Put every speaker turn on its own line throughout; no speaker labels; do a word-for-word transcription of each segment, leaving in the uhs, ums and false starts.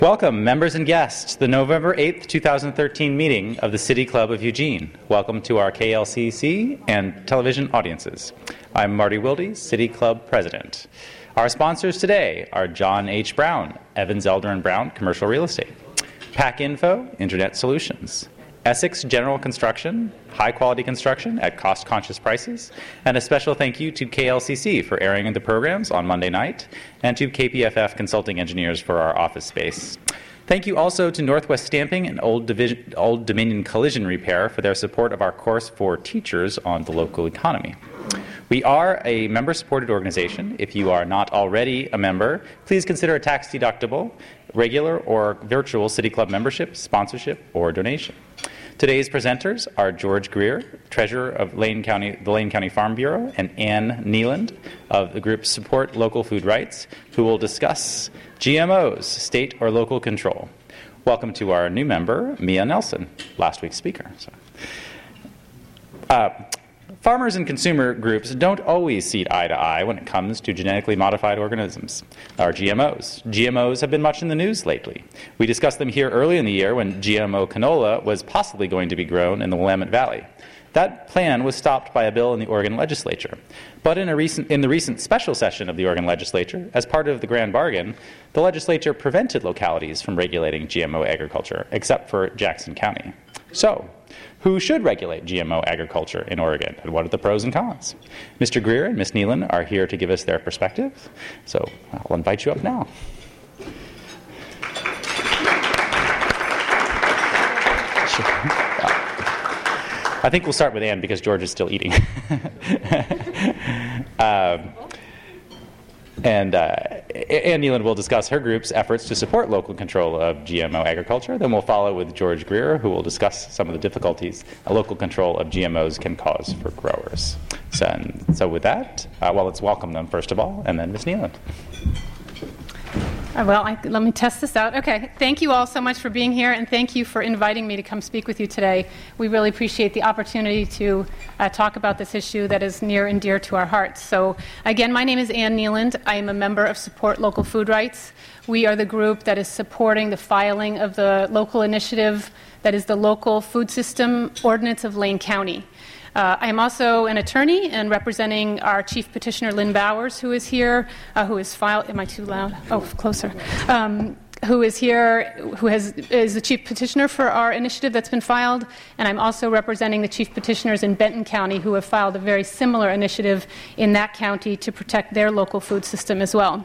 Welcome, members and guests, to the November eighth, two thousand thirteen meeting of the City Club of Eugene. Welcome to our K L C C and television audiences. I'm Marty Wilde, City Club President. Our sponsors today are John H. Brown, Evans, Elder and Brown, Commercial Real Estate, PacInfo, Internet Solutions, Essex General Construction, high-quality construction at cost-conscious prices, and a special thank you to K L C C for airing the programs on Monday night, and to K P F F Consulting Engineers for our office space. Thank you also to Northwest Stamping and Old, Division, Old Dominion Collision Repair for their support of our course for teachers on the local economy. We are a member-supported organization. If you are not already a member, please consider a tax-deductible, regular or virtual City Club membership, sponsorship, or donation. Today's presenters are George Greer, Treasurer of Lane County, the Lane County Farm Bureau, and Ann Nealand of the group Support Local Food Rights, who will discuss G M Os, state or local control. Welcome to our new member, Mia Nelson, last week's speaker. So, uh, Farmers and consumer groups don't always see eye to eye when it comes to genetically modified organisms, or G M Os. G M Os have been much in the news lately. We discussed them here early in the year when G M O canola was possibly going to be grown in the Willamette Valley. That plan was stopped by a bill in the Oregon legislature. But in, a recent, in the recent special session of the Oregon legislature, as part of the grand bargain, the legislature prevented localities from regulating G M O agriculture, except for Jackson County. So, who should regulate G M O agriculture in Oregon, and what are the pros and cons? Mister Greer and Miz Nealand are here to give us their perspective, so I'll invite you up now. I think we'll start with Ann because George is still eating. um, And uh, Ann Nealand will discuss her group's efforts to support local control of G M O agriculture. Then we'll follow with George Greer, who will discuss some of the difficulties a local control of G M Os can cause for growers. So, and, so with that, uh, well, let's welcome them first of all, and then Miz Nealand.
Uh, well, I, let me test this out. Okay, thank you all so much for being here, and thank you for inviting me to come speak with you today. We really appreciate the opportunity to uh, talk about this issue that is near and dear to our hearts. So, again, my name is Ann Nealand. I am a member of Support Local Food Rights. We are the group that is supporting the filing of the local initiative that is the Local Food System Ordinance of Lane County. Uh, I am also an attorney and representing our Chief Petitioner, Lynn Bowers, who is here, uh, who is filed. Am I too loud? Oh, closer. Um, who is here, who has is the Chief Petitioner for our initiative that's been filed, and I'm also representing the Chief Petitioners in Benton County who have filed a very similar initiative in that county to protect their local food system as well.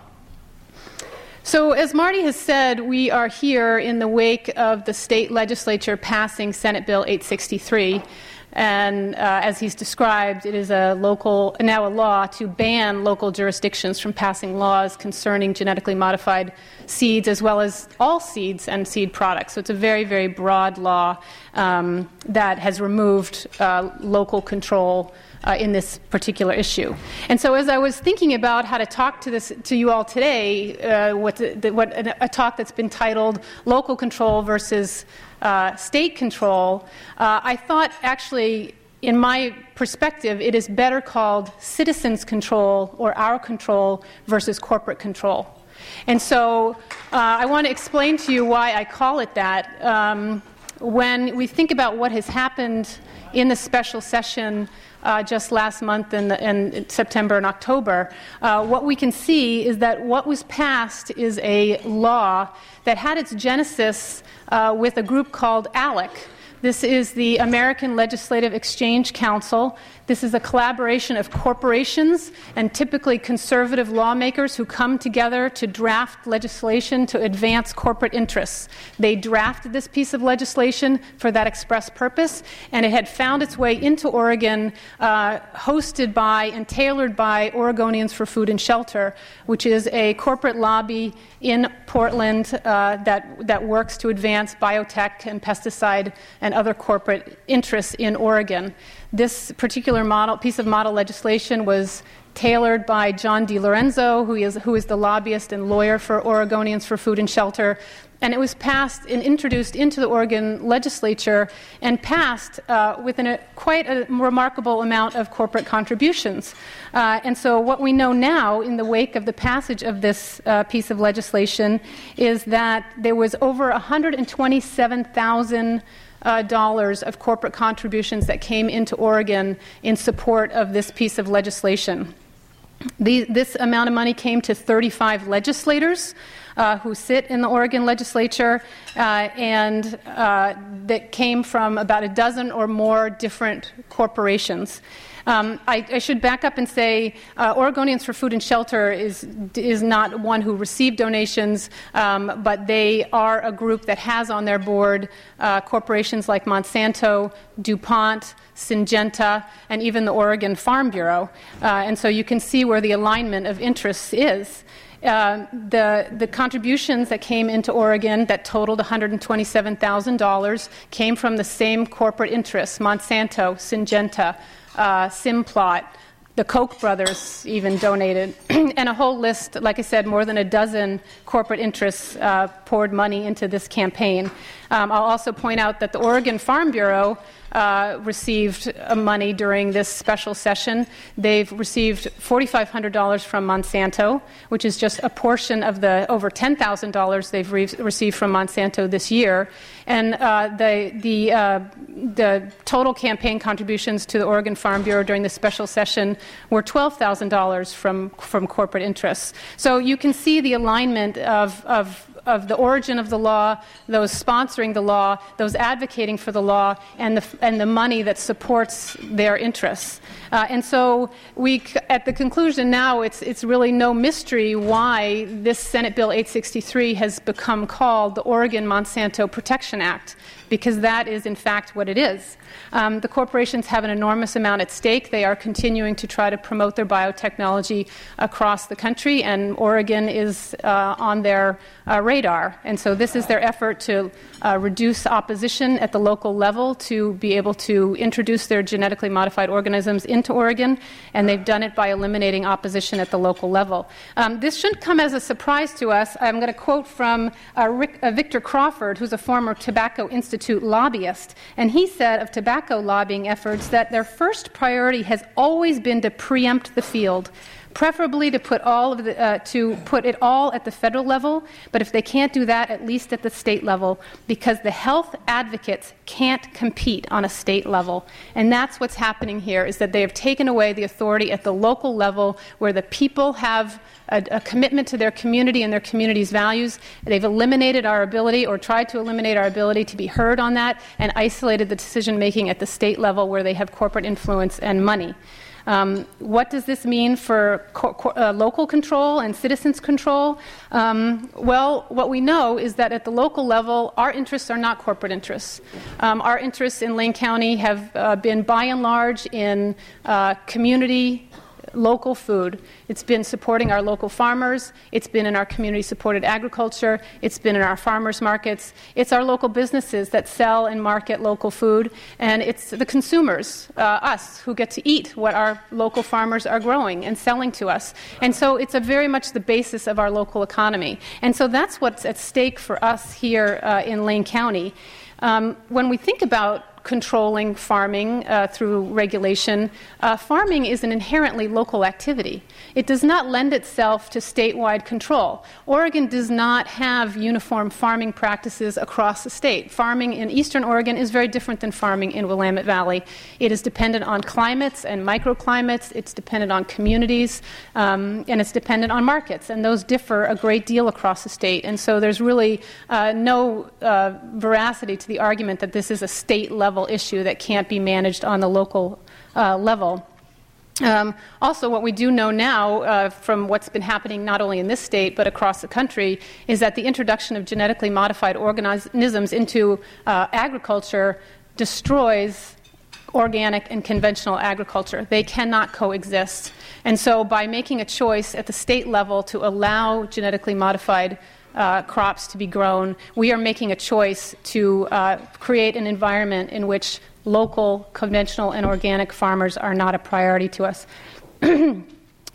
So, as Marty has said, we are here in the wake of the state legislature passing Senate Bill eight sixty-three. And uh, as he's described, it is a local, now a law to ban local jurisdictions from passing laws concerning genetically modified seeds as well as all seeds and seed products. So it's a very, very broad law um, that has removed uh, local control Uh, in this particular issue. And so as I was thinking about how to talk to this to you all today, uh, what, the, what a, a talk that's been titled Local Control versus uh, State Control, uh, I thought actually, in my perspective, it is better called citizens control or our control versus corporate control. And so uh, I want to explain to you why I call it that. Um, when we think about what has happened in the special session Uh, just last month in, the, in September and October, uh, what we can see is that what was passed is a law that had its genesis uh, with a group called ALEC. This is the American Legislative Exchange Council. This is a collaboration of corporations and typically conservative lawmakers who come together to draft legislation to advance corporate interests. They drafted this piece of legislation for that express purpose, and it had found its way into Oregon, uh, hosted by and tailored by Oregonians for Food and Shelter, which is a corporate lobby in Portland uh, that, that works to advance biotech and pesticide and other corporate interests in Oregon. This particular model, piece of model legislation was tailored by John DiLorenzo, who is, who is the lobbyist and lawyer for Oregonians for Food and Shelter. And it was passed and introduced into the Oregon legislature and passed uh, within a, quite a remarkable amount of corporate contributions. Uh, and so what we know now in the wake of the passage of this uh, piece of legislation is that there was over one hundred twenty-seven thousand Uh, dollars of corporate contributions that came into Oregon in support of this piece of legislation. The, this amount of money came to thirty-five legislators uh, who sit in the Oregon legislature, uh, and uh, that came from about a dozen or more different corporations. Um, I, I should back up and say uh, Oregonians for Food and Shelter is is not one who received donations, um, but they are a group that has on their board uh, corporations like Monsanto, DuPont, Syngenta, and even the Oregon Farm Bureau. Uh, and so you can see where the alignment of interests is. Uh, the, the contributions that came into Oregon that totaled one hundred twenty-seven thousand dollars came from the same corporate interests: Monsanto, Syngenta, uh, Simplot, the Koch brothers even donated, and a whole list, like I said, more than a dozen corporate interests uh, poured money into this campaign. Um, I'll also point out that the Oregon Farm Bureau uh, received uh, money during this special session. They've received four thousand five hundred dollars from Monsanto, which is just a portion of the over ten thousand dollars they've re- received from Monsanto this year. And uh, the, the, uh, the total campaign contributions to the Oregon Farm Bureau during this special session were twelve thousand dollars from, from corporate interests. So you can see the alignment of, of of the origin of the law, those sponsoring the law, those advocating for the law, and the, and the money that supports their interests. Uh, and so we, at the conclusion now, it's, it's really no mystery why this Senate Bill eight sixty-three has become called the Oregon Monsanto Protection Act, because that is, in fact, what it is. Um, the corporations have an enormous amount at stake. They are continuing to try to promote their biotechnology across the country, and Oregon is uh, on their uh, radar. And so this is their effort to uh, reduce opposition at the local level to be able to introduce their genetically modified organisms into Oregon, and they've done it by eliminating opposition at the local level. Um, this shouldn't come as a surprise to us. I'm going to quote from uh, Rick, uh, Victor Crawford, who's a former Tobacco Institute lobbyist, and he said of tobacco lobbying efforts that their first priority has always been to preempt the field, preferably to put all of the, uh, to put it all at the federal level, but if they can't do that, at least at the state level, because the health advocates can't compete on a state level. And that's what's happening here, is that they have taken away the authority at the local level where the people have a, a commitment to their community and their community's values. They've eliminated our ability, or tried to eliminate our ability, to be heard on that, and isolated the decision-making at the state level where they have corporate influence and money. Um, what does this mean for co- co- uh, local control and citizens' control? Um, well, what we know is that at the local level, our interests are not corporate interests. Um, our interests in Lane County have uh, been, by and large, in uh, community local food. It's been supporting our local farmers. It's been in our community-supported agriculture. It's been in our farmers markets. It's our local businesses that sell and market local food. And it's the consumers, uh, us, who get to eat what our local farmers are growing and selling to us. And so it's a very much the basis of our local economy. And so that's what's at stake for us here uh, in Lane County. Um, when we think about controlling farming uh, through regulation, uh, farming is an inherently local activity. It does not lend itself to statewide control. Oregon does not have uniform farming practices across the state. Farming in eastern Oregon is very different than farming in Willamette Valley. It is dependent on climates and microclimates. It's dependent on communities, um, and it's dependent on markets, and those differ a great deal across the state. And so there's really uh, no uh, veracity to the argument that this is a state-level issue that can't be managed on the local uh, level. Um, also, what we do know now uh, from what's been happening not only in this state but across the country is that the introduction of genetically modified organisms into uh, agriculture destroys organic and conventional agriculture. They cannot coexist. And so by making a choice at the state level to allow genetically modified Uh, crops to be grown, we are making a choice to uh, create an environment in which local, conventional, and organic farmers are not a priority to us.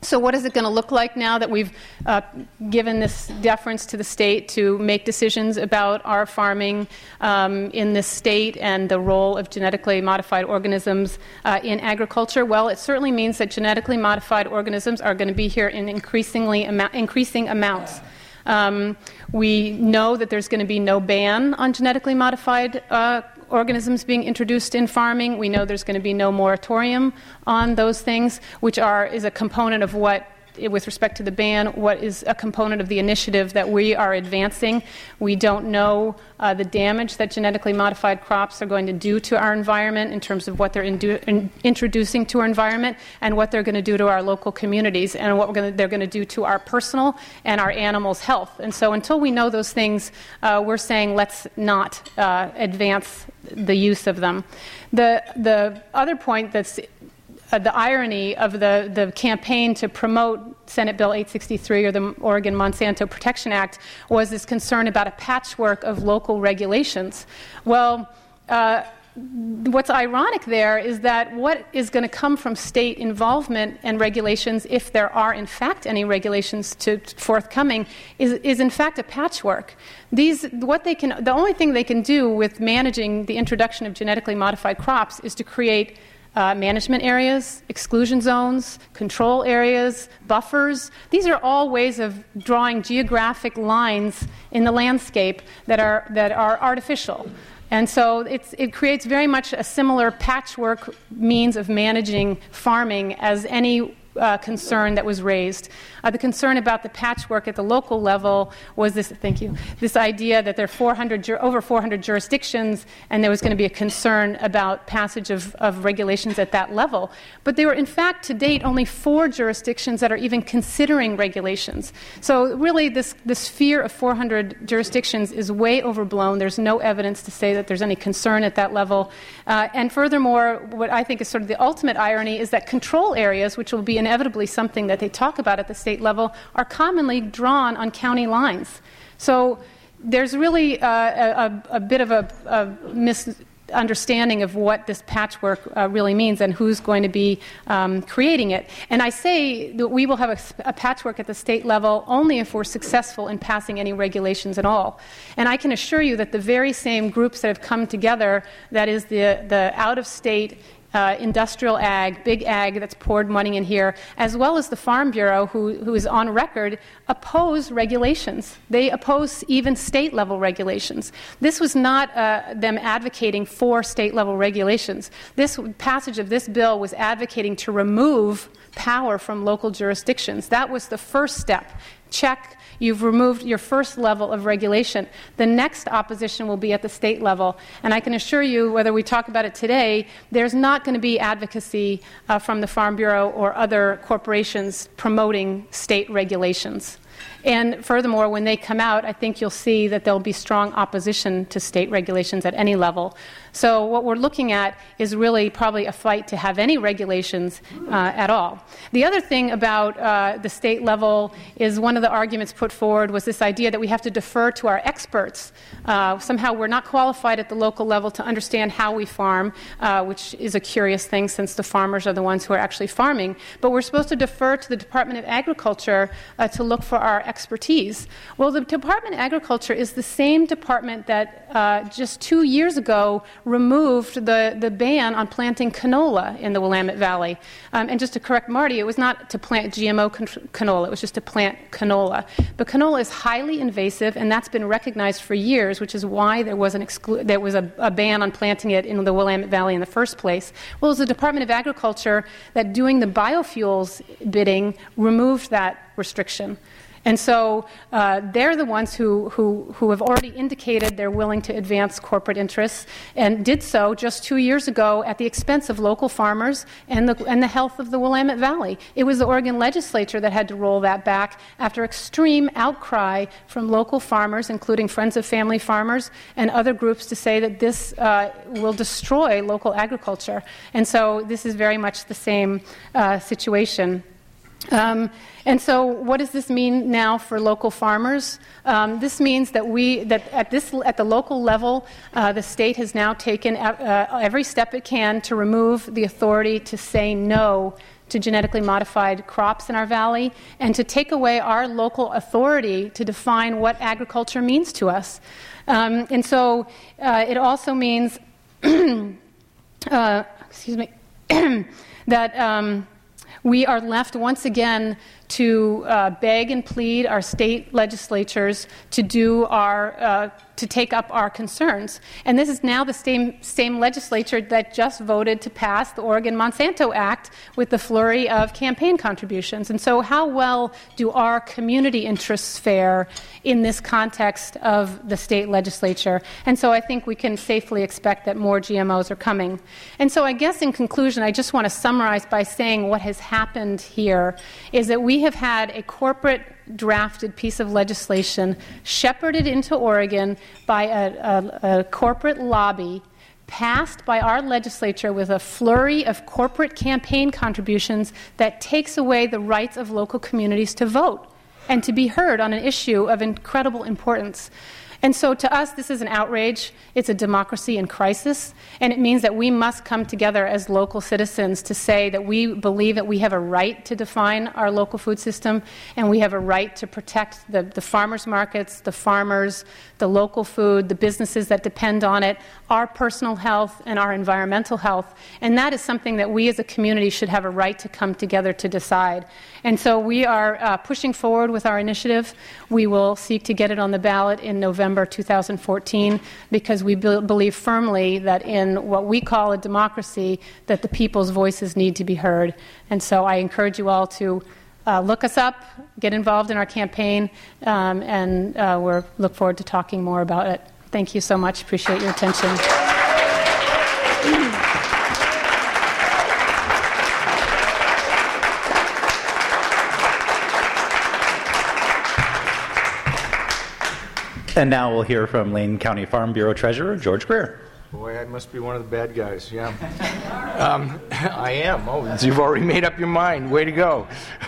So what is it going to look like now that we've uh, given this deference to the state to make decisions about our farming um, in this state and the role of genetically modified organisms uh, in agriculture? Well, it certainly means that genetically modified organisms are going to be here in increasingly amou- increasing amounts. Um, we know that there's going to be no ban on genetically modified uh, organisms being introduced in farming. We know there's going to be no moratorium on those things, which are is a component of what, with respect to the ban, what is a component of the initiative that we are advancing. We don't know uh, the damage that genetically modified crops are going to do to our environment in terms of what they're indu- in introducing to our environment and what they're going to do to our local communities and what we're gonna, they're going to do to our personal and our animals' health. And so until we know those things, uh, we're saying let's not uh, advance the use of them. The, the other point that's Uh, the irony of the, the campaign to promote Senate Bill eight sixty-three, or the Oregon Monsanto Protection Act, was this concern about a patchwork of local regulations. Well, uh, what's ironic there is that what is going to come from state involvement and regulations, if there are in fact any regulations to, to forthcoming, is, is in fact a patchwork. These, what they can, the only thing they can do with managing the introduction of genetically modified crops is to create Uh, management areas, exclusion zones, control areas, buffers. These are all ways of drawing geographic lines in the landscape that are that are artificial. And so it's, it creates very much a similar patchwork means of managing farming as any Uh, concern that was raised. Uh, the concern about the patchwork at the local level was this, thank you, this idea that there are four hundred, over four hundred jurisdictions and there was going to be a concern about passage of, of regulations at that level. But there were, in fact, to date, only four jurisdictions that are even considering regulations. So really this, this fear of four hundred jurisdictions is way overblown. There's no evidence to say that there's any concern at that level. Uh, and furthermore, what I think is sort of the ultimate irony is that control areas, which will be inevitably something that they talk about at the state level, are commonly drawn on county lines. So there's really uh, a, a bit of a, a misunderstanding of what this patchwork uh, really means and who's going to be um, creating it. And I say that we will have a, a patchwork at the state level only if we're successful in passing any regulations at all. And I can assure you that the very same groups that have come together, that is the, the out-of-state Uh, industrial ag, big ag that's poured money in here, as well as the Farm Bureau, who, who is on record, oppose regulations. They oppose even state-level regulations. This was not uh, them advocating for state-level regulations. This passage of this bill was advocating to remove power from local jurisdictions. That was the first step. Check. You've removed your first level of regulation. The next opposition will be at the state level. And I can assure you, whether we talk about it today, there's not going to be advocacy uh, from the Farm Bureau or other corporations promoting state regulations. And furthermore, when they come out, I think you'll see that there'll be strong opposition to state regulations at any level. So what we're looking at is really probably a fight to have any regulations uh, at all. The other thing about uh, the state level is one of the arguments put forward was this idea that we have to defer to our experts. Uh, somehow we're not qualified at the local level to understand how we farm, uh, which is a curious thing since the farmers are the ones who are actually farming. But we're supposed to defer to the Department of Agriculture uh, to look for our expertise. Well, the Department of Agriculture is the same department that uh, just two years ago removed the, the ban on planting canola in the Willamette Valley. Um, and just to correct Marty, it was not to plant G M O can- canola, it was just to plant canola. But canola is highly invasive, and that's been recognized for years, which is why there was, an exclu- there was a, a ban on planting it in the Willamette Valley in the first place. Well, it was the Department of Agriculture that, doing the biofuels bidding, removed that restriction. And so uh, they're the ones who, who, who have already indicated they're willing to advance corporate interests, and did so just two years ago at the expense of local farmers and the, and the health of the Willamette Valley. It was the Oregon legislature that had to roll that back after extreme outcry from local farmers, including Friends of Family Farmers and other groups, to say that this uh, will destroy local agriculture. And so this is very much the same uh, situation. Um, and so what does this mean now for local farmers? Um, this means that we, that at this, at the local level, uh, the state has now taken uh, every step it can to remove the authority to say no to genetically modified crops in our valley and to take away our local authority to define what agriculture means to us. Um, and so uh, it also means, uh, excuse me, that um, we are left once again to uh, beg and plead our state legislatures to do our uh, to take up our concerns. And this is now the same same legislature that just voted to pass the Oregon Monsanto Act with the flurry of campaign contributions. And so how well do our community interests fare in this context of the state legislature? And so I think we can safely expect that more G M Os are coming. And so I guess in conclusion, I just want to summarize by saying what has happened here is that we have had a corporate drafted piece of legislation shepherded into Oregon by a, a, a corporate lobby, passed by our legislature with a flurry of corporate campaign contributions that takes away the rights of local communities to vote and to be heard on an issue of incredible importance. And so to us, this is an outrage. It's a democracy in crisis, and it means that we must come together as local citizens to say that we believe that we have a right to define our local food system, and we have a right to protect the, the farmers markets, the farmers, the local food, the businesses that depend on it, our personal health, and our environmental health. And that is something that we as a community should have a right to come together to decide. And so we are uh, pushing forward with our initiative. We will seek to get it on the ballot in November two thousand fourteen, because we be- believe firmly that in what we call a democracy, that the people's voices need to be heard. And so I encourage you all to uh, look us up, get involved in our campaign, um, and uh, we look forward to talking more about it. Thank you so much. Appreciate your attention.
And now we'll hear from Lane County Farm Bureau Treasurer George Greer.
Boy, I must be one of the bad guys, yeah. um, I am. Oh, you've already made up your mind. Way to go.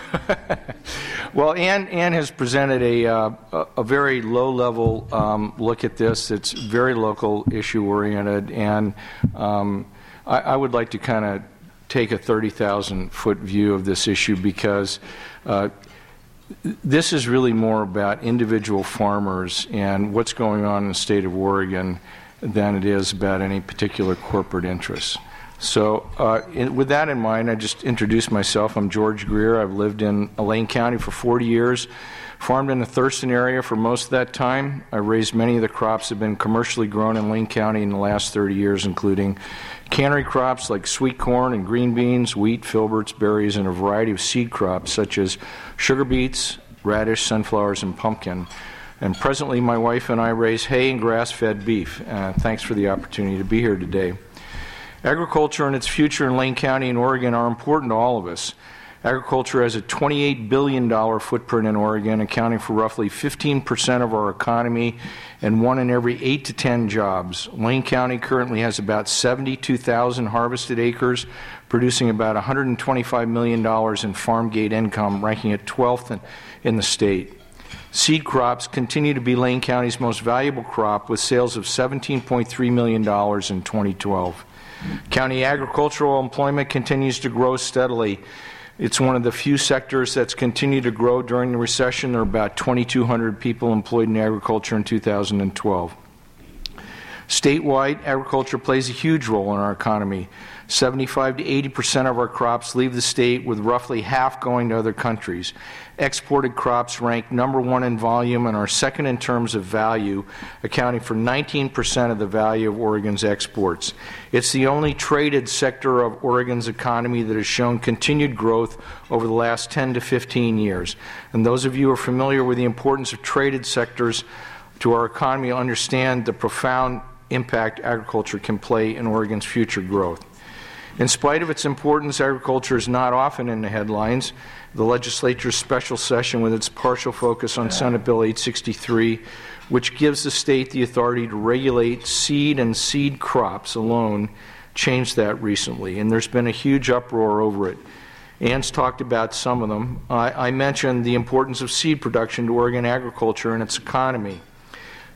Well, Ann, Ann has presented a, uh, a very low-level um, look at this. It's very local issue-oriented, and um, I, I would like to kind of take a thirty thousand foot view of this issue, because uh, this is really more about individual farmers and what's going on in the state of Oregon than it is about any particular corporate interests. So uh, in, with that in mind, I just introduced myself. I'm George Greer. I've lived in Lane County for forty years, farmed in the Thurston area for most of that time. I raised many of the crops that have been commercially grown in Lane County in the last thirty years, including cannery crops like sweet corn and green beans, wheat, filberts, berries, and a variety of seed crops such as sugar beets, radish, sunflowers, and pumpkin. And presently, my wife and I raise hay and grass-fed beef. Uh, thanks for the opportunity to be here today. Agriculture and its future in Lane County and Oregon are important to all of us. Agriculture has a twenty-eight billion dollars footprint in Oregon, accounting for roughly fifteen percent of our economy and one in every eight to ten jobs. Lane County currently has about seventy-two thousand harvested acres, producing about one hundred twenty-five million dollars in farm gate income, ranking it twelfth in, in the state. Seed crops continue to be Lane County's most valuable crop, with sales of seventeen point three million dollars in twenty twelve. County agricultural employment continues to grow steadily. It's one of the few sectors that's continued to grow during the recession. There are about twenty-two hundred people employed in agriculture in two thousand twelve. Statewide, agriculture plays a huge role in our economy. seventy-five to eighty percent of our crops leave the state, with roughly half going to other countries. Exported crops rank number one in volume and are second in terms of value, accounting for nineteen percent of the value of Oregon's exports. It's the only traded sector of Oregon's economy that has shown continued growth over the last ten to fifteen years. And those of you who are familiar with the importance of traded sectors to our economy understand the profound impact agriculture can play in Oregon's future growth. In spite of its importance, agriculture is not often in the headlines. The legislature's special session, with its partial focus on Senate Bill eight sixty-three, which gives the state the authority to regulate seed and seed crops alone, changed that recently, and there's been a huge uproar over it. Ann's talked about some of them. I, I mentioned the importance of seed production to Oregon agriculture and its economy.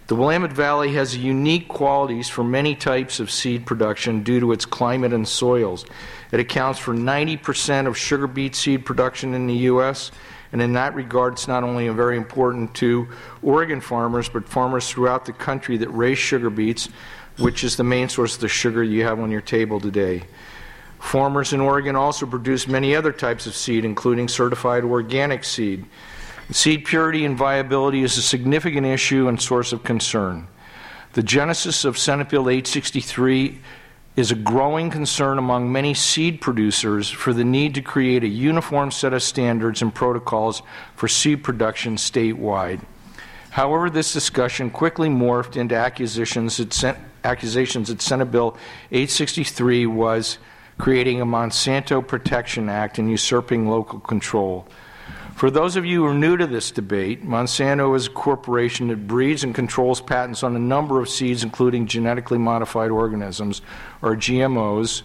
The Willamette Valley has unique qualities for many types of seed production due to its climate and soils. It accounts for ninety percent of sugar beet seed production in the U S, and in that regard, it's not only very important to Oregon farmers, but farmers throughout the country that raise sugar beets, which is the main source of the sugar you have on your table today. Farmers in Oregon also produce many other types of seed, including certified organic seed. Seed purity and viability is a significant issue and source of concern. The genesis of Senate Bill eight sixty-three is a growing concern among many seed producers for the need to create a uniform set of standards and protocols for seed production statewide. However, this discussion quickly morphed into accusations that, accusations that Senate Bill eight sixty-three was creating a Monsanto Protection Act and usurping local control. For those of you who are new to this debate, Monsanto is a corporation that breeds and controls patents on a number of seeds, including genetically modified organisms, or G M Os.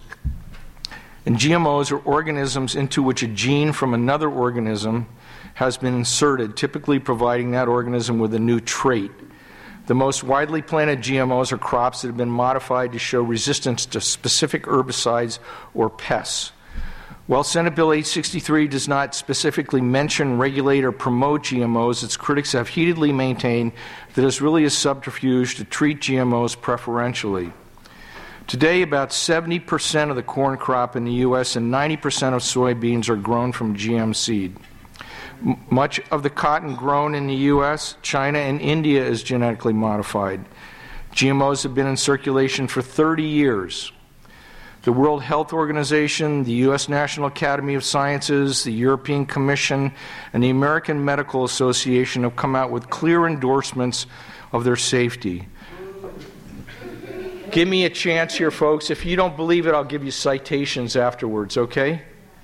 And G M Os are organisms into which a gene from another organism has been inserted, typically providing that organism with a new trait. The most widely planted G M Os are crops that have been modified to show resistance to specific herbicides or pests. While Senate Bill eight sixty-three does not specifically mention, regulate, or promote G M Os, its critics have heatedly maintained that it's really a subterfuge to treat G M Os preferentially. Today, about seventy percent of the corn crop in the U S and ninety percent of soybeans are grown from G M seed. M- much of the cotton grown in the U S, China, and India is genetically modified. G M Os have been in circulation for thirty years. The World Health Organization, the U S National Academy of Sciences, the European Commission, and the American Medical Association have come out with clear endorsements of their safety. Give me a chance here, folks. If you don't believe it, I'll give you citations afterwards, okay?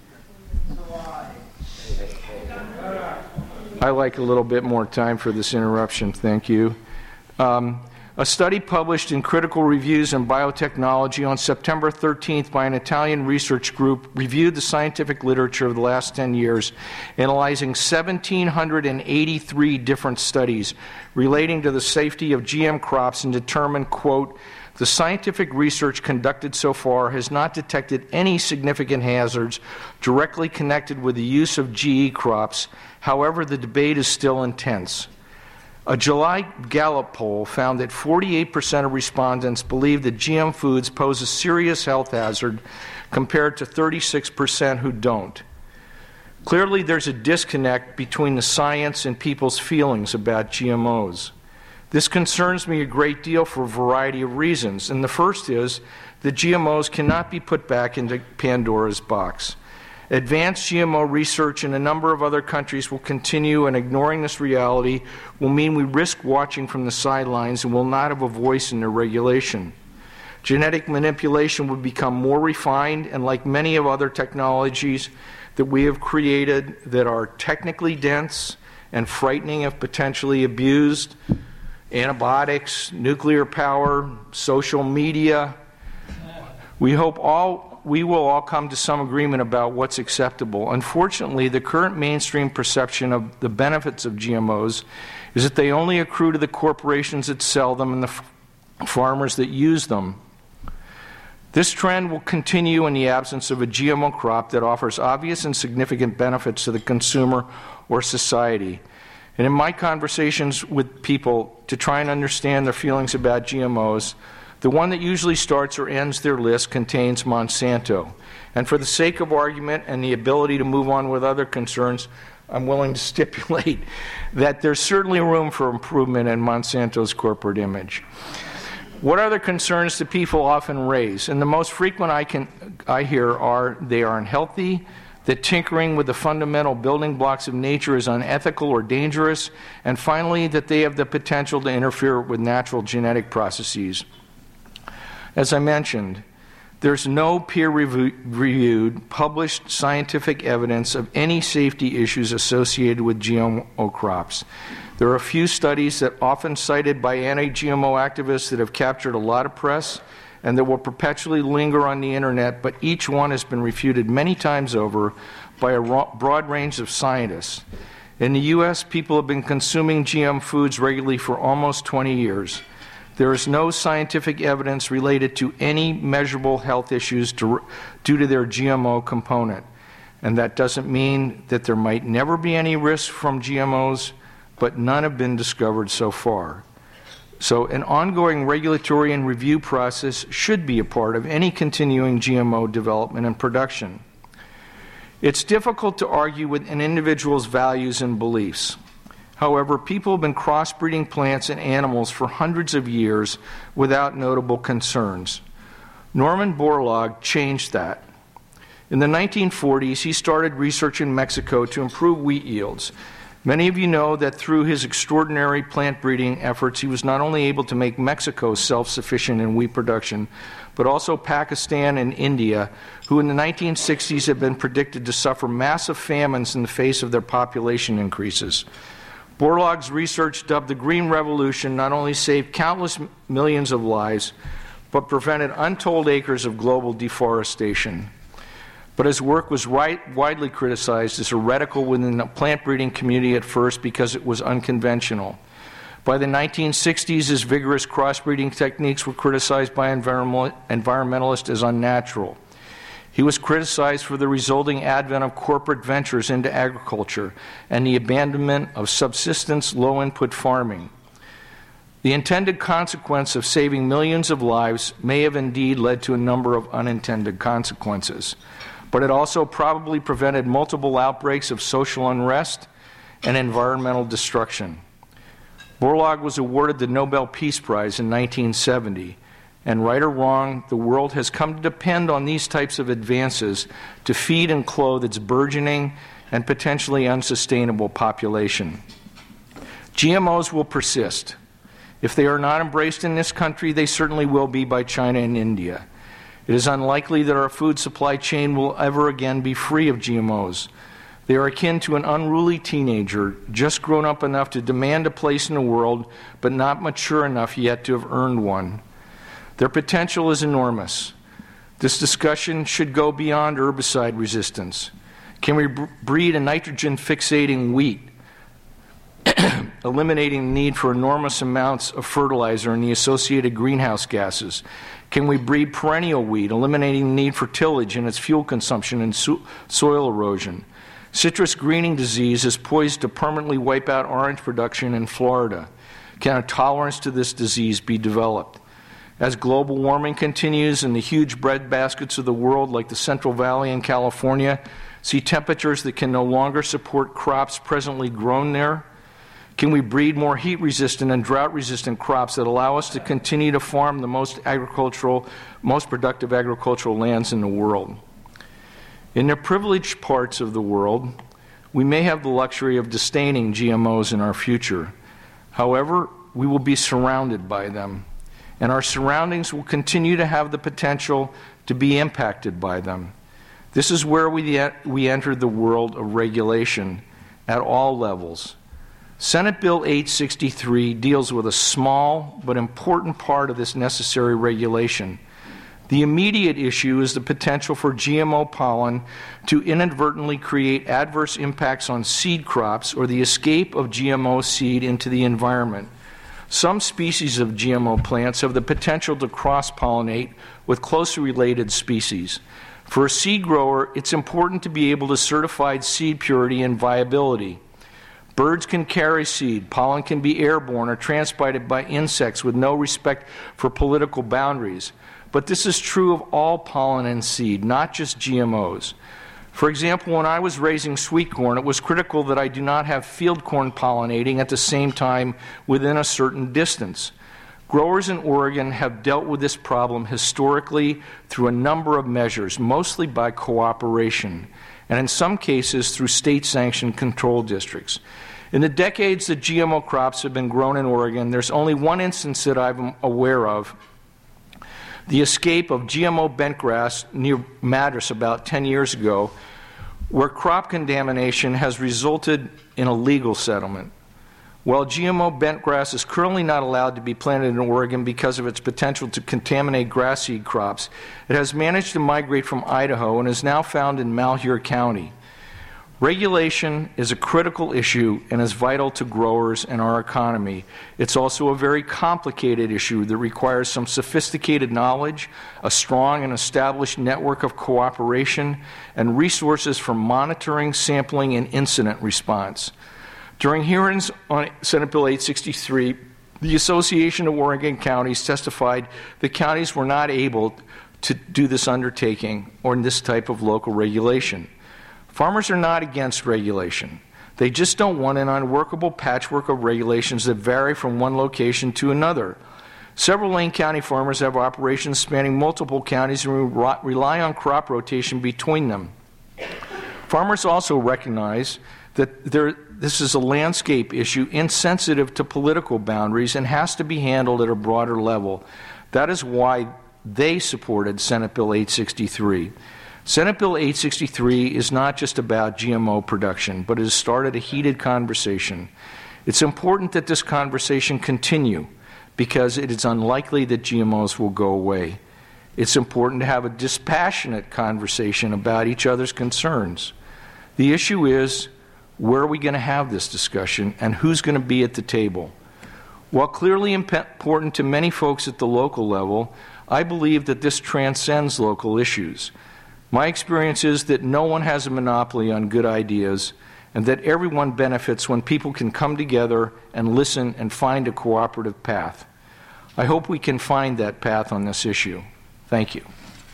I like a little bit more time for this interruption. Thank you. Um, A study published in Critical Reviews in Biotechnology on September thirteenth by an Italian research group reviewed the scientific literature of the last ten years, analyzing one thousand seven hundred eighty-three different studies relating to the safety of G M crops, and determined, quote, "The scientific research conducted so far has not detected any significant hazards directly connected with the use of G E crops. However, the debate is still intense." A July Gallup poll found that forty-eight percent of respondents believe that G M foods pose a serious health hazard, compared to thirty-six percent who don't. Clearly, there's a disconnect between the science and people's feelings about G M Os. This concerns me a great deal for a variety of reasons, and the first is that G M Os cannot be put back into Pandora's box. Advanced G M O research in a number of other countries will continue, and ignoring this reality will mean we risk watching from the sidelines and will not have a voice in their regulation. Genetic manipulation would become more refined, and like many of other technologies that we have created that are technically dense and frightening if potentially abused, antibiotics, nuclear power, social media, we hope all we will all come to some agreement about what's acceptable. Unfortunately, the current mainstream perception of the benefits of G M Os is that they only accrue to the corporations that sell them and the f- farmers that use them. This trend will continue in the absence of a G M O crop that offers obvious and significant benefits to the consumer or society. And in my conversations with people to try and understand their feelings about G M Os, the one that usually starts or ends their list contains Monsanto. And for the sake of argument and the ability to move on with other concerns, I'm willing to stipulate that there's certainly room for improvement in Monsanto's corporate image. What other concerns do people often raise? And the most frequent I can I hear are they are unhealthy, that tinkering with the fundamental building blocks of nature is unethical or dangerous, and finally, that they have the potential to interfere with natural genetic processes. As I mentioned, there's no peer-reviewed, published scientific evidence of any safety issues associated with G M O crops. There are a few studies that often cited by anti-G M O activists that have captured a lot of press and that will perpetually linger on the internet, but each one has been refuted many times over by a broad range of scientists. In the U S, people have been consuming G M foods regularly for almost twenty years. There is no scientific evidence related to any measurable health issues to, due to their G M O component. And that doesn't mean that there might never be any risk from G M Os, but none have been discovered so far. So an ongoing regulatory and review process should be a part of any continuing G M O development and production. It's difficult to argue with an individual's values and beliefs. However, people have been crossbreeding plants and animals for hundreds of years without notable concerns. Norman Borlaug changed that. In the nineteen forties, he started research in Mexico to improve wheat yields. Many of you know that through his extraordinary plant breeding efforts, he was not only able to make Mexico self-sufficient in wheat production, but also Pakistan and India, who in the nineteen sixties had been predicted to suffer massive famines in the face of their population increases. Borlaug's research, dubbed the Green Revolution, not only saved countless millions of lives, but prevented untold acres of global deforestation. But his work was right, widely criticized as heretical within the plant breeding community at first because it was unconventional. By the nineteen sixties, his vigorous crossbreeding techniques were criticized by environmental, environmentalists as unnatural. He was criticized for the resulting advent of corporate ventures into agriculture and the abandonment of subsistence, low-input farming. The intended consequence of saving millions of lives may have indeed led to a number of unintended consequences, but it also probably prevented multiple outbreaks of social unrest and environmental destruction. Borlaug was awarded the Nobel Peace Prize in nineteen seventy, and right or wrong, the world has come to depend on these types of advances to feed and clothe its burgeoning and potentially unsustainable population. G M Os will persist. If they are not embraced in this country, they certainly will be by China and India. It is unlikely that our food supply chain will ever again be free of G M Os. They are akin to an unruly teenager, just grown up enough to demand a place in the world, but not mature enough yet to have earned one. Their potential is enormous. This discussion should go beyond herbicide resistance. Can we breed a nitrogen-fixating wheat, eliminating the need for enormous amounts of fertilizer and the associated greenhouse gases? Can we breed perennial wheat, eliminating the need for tillage and its fuel consumption and so- soil erosion? Citrus greening disease is poised to permanently wipe out orange production in Florida. Can a tolerance to this disease be developed? As global warming continues and the huge bread baskets of the world, like the Central Valley in California, see temperatures that can no longer support crops presently grown there, can we breed more heat-resistant and drought-resistant crops that allow us to continue to farm the most agricultural, most productive agricultural lands in the world? In the privileged parts of the world, we may have the luxury of disdaining G M Os in our future. However, we will be surrounded by them, and our surroundings will continue to have the potential to be impacted by them. This is where we, we enter the world of regulation at all levels. Senate Bill eight sixty-three deals with a small but important part of this necessary regulation. The immediate issue is the potential for G M O pollen to inadvertently create adverse impacts on seed crops or the escape of G M O seed into the environment. Some species of G M O plants have the potential to cross-pollinate with closely related species. For a seed grower, it's important to be able to certify seed purity and viability. Birds can carry seed, pollen can be airborne or transported by insects with no respect for political boundaries. But this is true of all pollen and seed, not just G M Os. For example, when I was raising sweet corn, it was critical that I do not have field corn pollinating at the same time within a certain distance. Growers in Oregon have dealt with this problem historically through a number of measures, mostly by cooperation, and in some cases through state-sanctioned control districts. In the decades that G M O crops have been grown in Oregon, there's only one instance that I'm aware of: the escape of G M O bentgrass near Madras about ten years ago, where crop contamination has resulted in a legal settlement. While G M O bentgrass is currently not allowed to be planted in Oregon because of its potential to contaminate grass seed crops, it has managed to migrate from Idaho and is now found in Malheur County. Regulation is a critical issue and is vital to growers and our economy. It's also a very complicated issue that requires some sophisticated knowledge, a strong and established network of cooperation, and resources for monitoring, sampling, and incident response. During hearings on Senate Bill eight sixty-three, the Association of Oregon Counties testified that counties were not able to do this undertaking or this type of local regulation. Farmers are not against regulation. They just don't want an unworkable patchwork of regulations that vary from one location to another. Several Lane County farmers have operations spanning multiple counties and rely on crop rotation between them. Farmers also recognize that there, this is a landscape issue insensitive to political boundaries and has to be handled at a broader level. That is why they supported Senate Bill eight sixty-three. Senate Bill eight sixty-three is not just about G M O production, but it has started a heated conversation. It's important that this conversation continue because it is unlikely that G M Os will go away. It's important to have a dispassionate conversation about each other's concerns. The issue is, where are we going to have this discussion and who's going to be at the table? While clearly important to many folks at the local level, I believe that this transcends local issues. My experience is that no one has a monopoly on good ideas and that everyone benefits when people can come together and listen and find a cooperative path. I hope we can find that path on this issue. Thank you.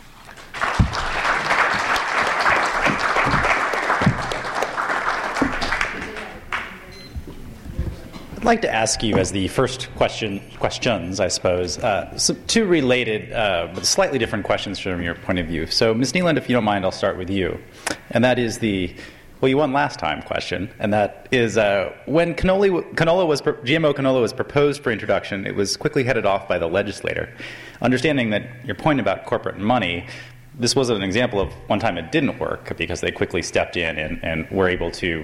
I'd like to ask you, as the first question, questions, I suppose, uh, so two related uh, but slightly different questions from your point of view. So, Miz Kneeland, if you don't mind, I'll start with you. And that is the, well, you won last time question, and that is uh, when canola, canola was, G M O canola was proposed for introduction, it was quickly headed off by the legislator. Understanding that your point about corporate money, this was an example of one time it didn't work because they quickly stepped in and, and were able to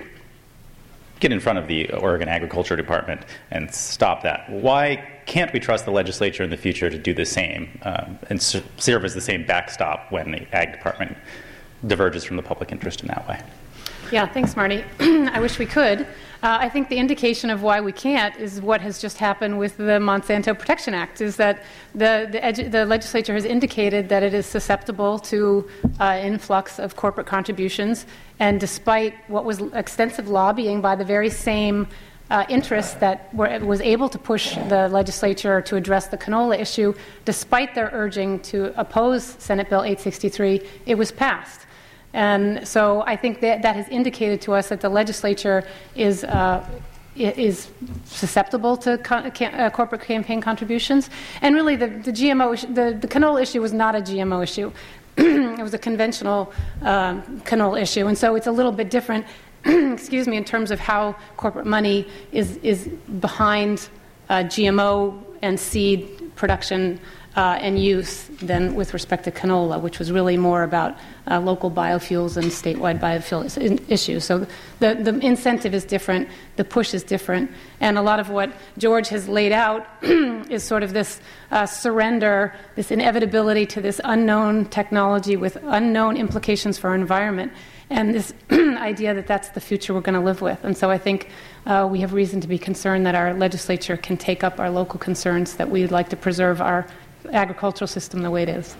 get in front of the Oregon Agriculture Department and stop that. Why can't we trust the legislature in the future to do the same um, and serve as the same backstop when the Ag Department diverges from the public interest in that way?
Yeah, thanks, Marty. I wish we could. Uh, I think the indication of why we can't is what has just happened with the Monsanto Protection Act, is that the, the, edu- the legislature has indicated that it is susceptible to uh, influx of corporate contributions, and despite what was extensive lobbying by the very same uh, interests that were, was able to push the legislature to address the canola issue, despite their urging to oppose Senate Bill eight sixty-three, it was passed. And so I think that that has indicated to us that the legislature is uh, is susceptible to co- can, uh, corporate campaign contributions. And really, the, the G M O issue, the, the canola issue was not a G M O issue. It was a conventional um, canola issue, and so it's a little bit different. excuse me, in terms of how corporate money is is behind uh, G M O and seed production Uh, and use than with respect to canola, which was really more about uh, local biofuels and statewide biofuels issues. So the, the incentive is different, the push is different, and a lot of what George has laid out is sort of this uh, surrender, this inevitability to this unknown technology with unknown implications for our environment, and this idea that that's the future we're going to live with. And so I think uh, we have reason to be concerned that our legislature can take up our local concerns, that we'd like to preserve our agricultural system the way it is.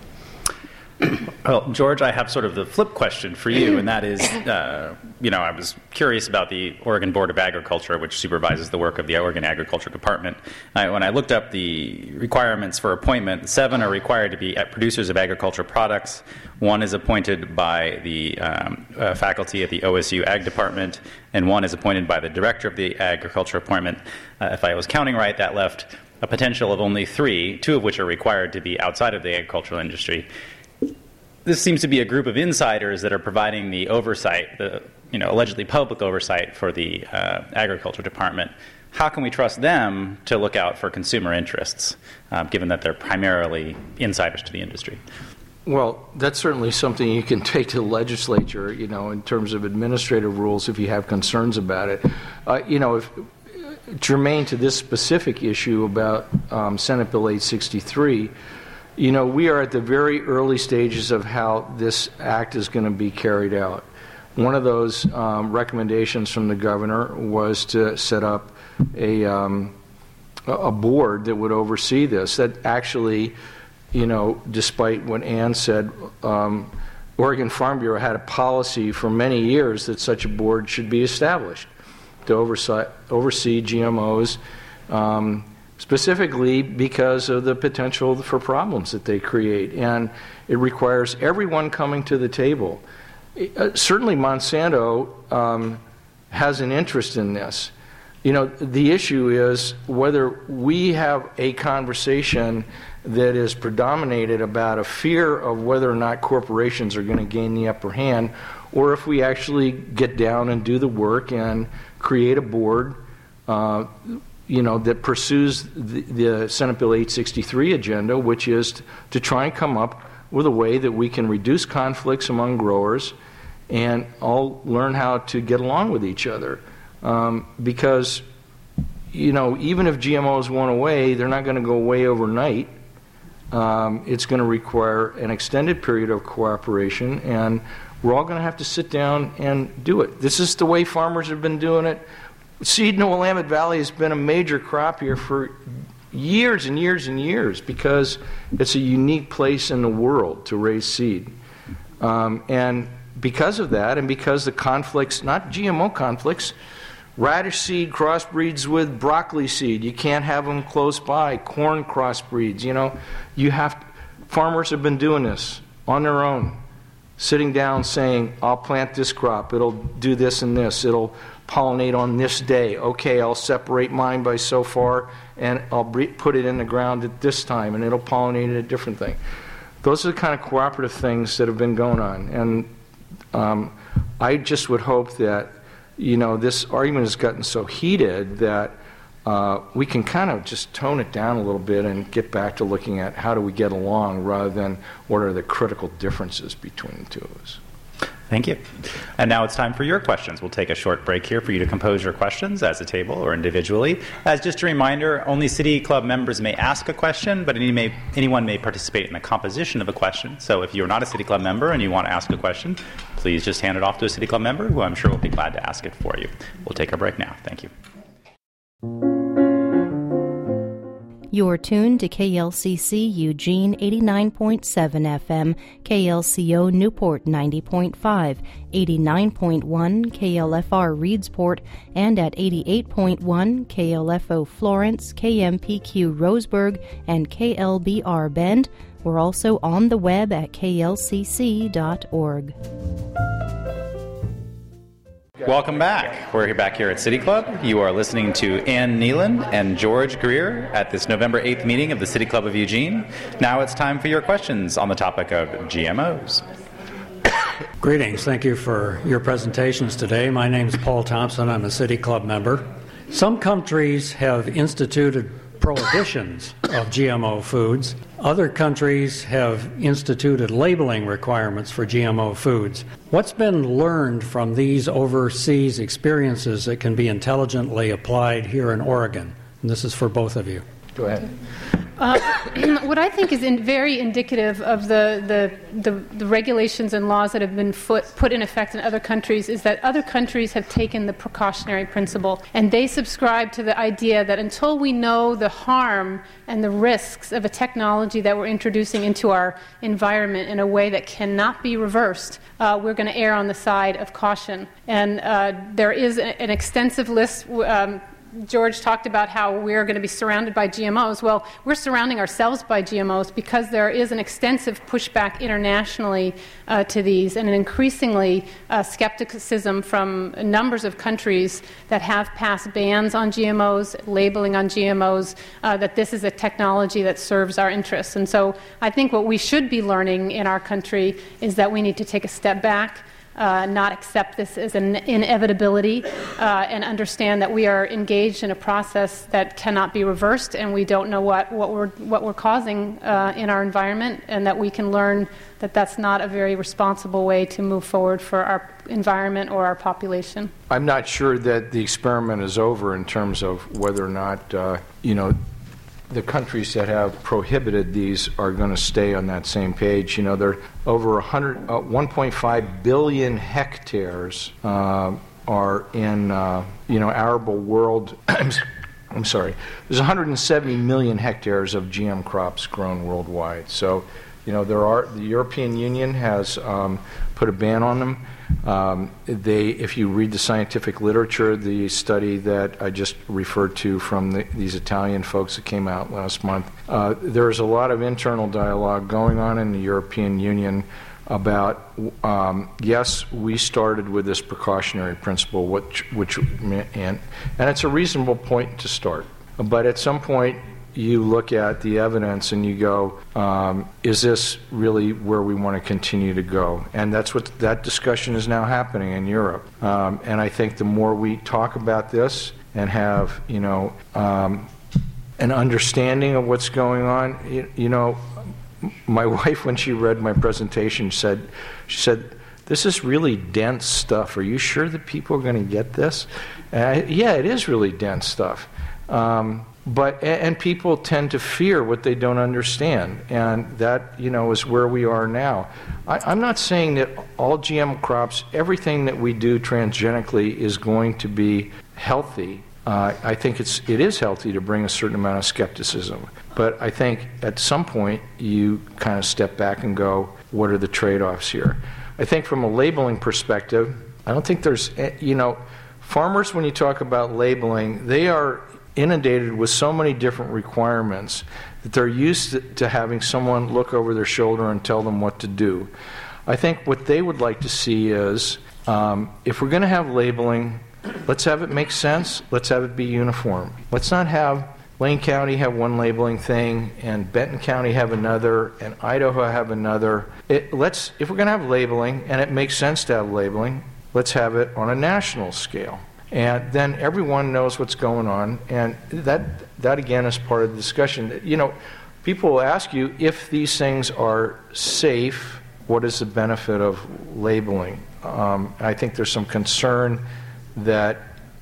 Well, George, I have sort of the flip question for you, and that is, uh, you know, I was curious about the Oregon Board of Agriculture, which supervises the work of the Oregon Agriculture Department. I, when I looked up the requirements for appointment, seven are required to be producers of agriculture products. One is appointed by the um, uh, faculty at the O S U Ag Department, and one is appointed by the director of the Agriculture Department. Uh, if I was counting right, that left a potential of only three, two of which are required to be outside of the agricultural industry. This seems to be a group of insiders that are providing the oversight, the you know allegedly public oversight for the uh, agriculture department. How can we trust them to look out for consumer interests, uh, given that they're primarily insiders to the industry?
Well, that's certainly something you can take to the legislature, you know, in terms of administrative rules if you have concerns about it. Uh, you know, if germane to this specific issue about um, Senate Bill eight sixty-three, you know, we are at the very early stages of how this act is going to be carried out. one of those um, recommendations from the governor was to set up a, um, a board that would oversee this. That actually, you know, despite what Ann said, um, Oregon Farm Bureau had a policy for many years that such a board should be established to oversee, oversee G M Os, um, specifically because of the potential for problems that they create. And it requires everyone coming to the table. Uh, certainly Monsanto um, has an interest in this. You know, the issue is whether we have a conversation that is predominated about a fear of whether or not corporations are going to gain the upper hand, or if we actually get down and do the work and create a board, uh, you know, that pursues the, the Senate Bill eight sixty-three agenda, which is to, to try and come up with a way that we can reduce conflicts among growers and all learn how to get along with each other. Um, because, you know, even if G M Os went away, they're not going to go away overnight. Um, it's going to require an extended period of cooperation, and we're all going to have to sit down and do it. This is the way farmers have been doing it. Seed in the Willamette Valley has been a major crop here for years and years and years because it's a unique place in the world to raise seed. Um, and because of that, and because the conflicts, not G M O conflicts, radish seed crossbreeds with broccoli seed. You can't have them close by. Corn crossbreeds. You know, you have to, farmers have been doing this on their own, sitting down saying, "I'll plant this crop. It'll do this and this. It'll pollinate on this day. Okay, I'll separate mine by so far, and I'll put it in the ground at this time, and it'll pollinate at a different thing." Those are the kind of cooperative things that have been going on, and um, I just would hope that, you know, this argument has gotten so heated that uh, we can kind of just tone it down a little bit and get back to looking at how do we get along rather than what are the critical differences between the two of us.
Thank you. And now it's time for your questions. We'll take a short break here for you to compose your questions as a table or individually. As just a reminder, only City Club members may ask a question, but any may, anyone may participate in the composition of a question. So if you're not a City Club member and you want to ask a question, please just hand it off to a City Club member who I'm sure will be glad to ask it for you. We'll take a break now. Thank you.
You're tuned to K L C C Eugene eighty-nine point seven F M, K L C O Newport ninety point five, eighty-nine point one K L F R Reedsport, and at eighty-eight point one K L F O Florence, K M P Q Roseburg, and K L B R Bend. We're also on the web at K L C C dot org.
Welcome back. We're back here at City Club. You are listening to Ann Nealon and George Greer at this November eighth meeting of the City Club of Eugene. Now it's time for your questions on the topic of G M Os.
Greetings. Thank you for your presentations today. My name is Paul Thompson. I'm a City Club member. Some countries have instituted prohibitions of G M O foods. Other countries have instituted labeling requirements for G M O foods. What's been learned from these overseas experiences that can be intelligently applied here in Oregon? And this is for both of you.
Go ahead.
Uh, what I think is in very indicative of the, the, the, the regulations and laws that have been foot, put in effect in other countries is that other countries have taken the precautionary principle, and they subscribe to the idea that until we know the harm and the risks of a technology that we're introducing into our environment in a way that cannot be reversed, uh, we're going to err on the side of caution. And uh, there is a, an extensive list. Um, George talked about how we're going to be surrounded by G M Os. Well, we're surrounding ourselves by G M Os because there is an extensive pushback internationally uh, to these, and an increasingly uh, skepticism from numbers of countries that have passed bans on G M Os, labeling on G M Os, uh, that this is a technology that serves our interests. And so I think what we should be learning in our country is that we need to take a step back, Uh, not accept this as an inevitability, uh, and understand that we are engaged in a process that cannot be reversed, and we don't know what, what we're what we're causing uh, in our environment, and that we can learn that that's not a very responsible way to move forward for our environment or our population.
I'm not sure that the experiment is over in terms of whether or not uh, you know the countries that have prohibited these are going to stay on that same page. You know, there are over one hundred, uh, one point five billion hectares uh, are in, uh, you know, arable world. I'm sorry. There's one hundred seventy million hectares of G M crops grown worldwide. So, you know, there are, the European Union has um, put a ban on them. Um, they, if you read the scientific literature, the study that I just referred to from the, these Italian folks that came out last month, uh, there's a lot of internal dialogue going on in the European Union about, um, yes, we started with this precautionary principle, which, which and, and it's a reasonable point to start. But at some point, you look at the evidence and you go, um, is this really where we want to continue to go? And that's what that discussion is now happening in Europe. Um, and I think the more we talk about this and have, you know, um, an understanding of what's going on, you, you know, my wife, when she read my presentation, said, she said, this is really dense stuff. Are you sure that people are going to get this? And I, yeah, it is really dense stuff. Um, But and people tend to fear what they don't understand, and that, you know, is where we are now. I, I'm not saying that all G M crops, everything that we do transgenically, is going to be healthy. Uh, I think it's it is healthy to bring a certain amount of skepticism, but I think at some point you kind of step back and go, what are the trade-offs here? I think from a labeling perspective, I don't think there's, you know, farmers, when you talk about labeling, they are inundated with so many different requirements that they're used to, to having someone look over their shoulder and tell them what to do. I think what they would like to see is, um, if we're going to have labeling, let's have it make sense, let's have it be uniform. Let's not have Lane County have one labeling thing and Benton County have another and Idaho have another. It, let's, if we're going to have labeling and it makes sense to have labeling, let's have it on a national scale. And then everyone knows what's going on, and that, that again is part of the discussion. You know, people will ask you, if these things are safe, what is the benefit of labeling? Um, I think there's some concern that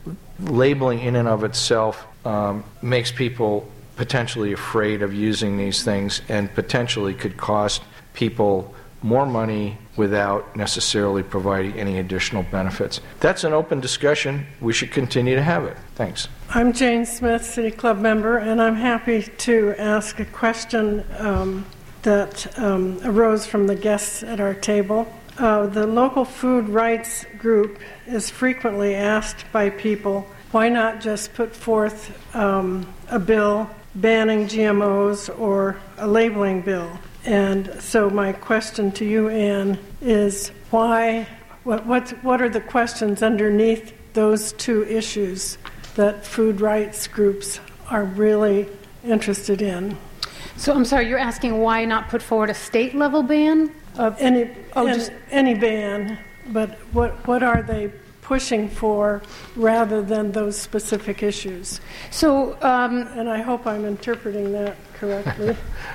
labeling in and of itself um, makes people potentially afraid of using these things and potentially could cost people more money without necessarily providing any additional benefits. That's an open discussion. We should continue to have it. Thanks.
I'm Jane Smith, City Club member, and I'm happy to ask a question um, that um, arose from the guests at our table. Uh, the local food rights group is frequently asked by people, why not just put forth um, a bill banning G M Os or a labeling bill? And so my question to you, Ann, is why, what, what, what are the questions underneath those two issues that food rights groups are really interested in?
So I'm sorry, you're asking why not put forward a state-level ban?
Of any,
oh,
any,
just,
any ban, but what, what are they pushing for rather than those specific issues?
So, um,
and I hope I'm interpreting that correctly.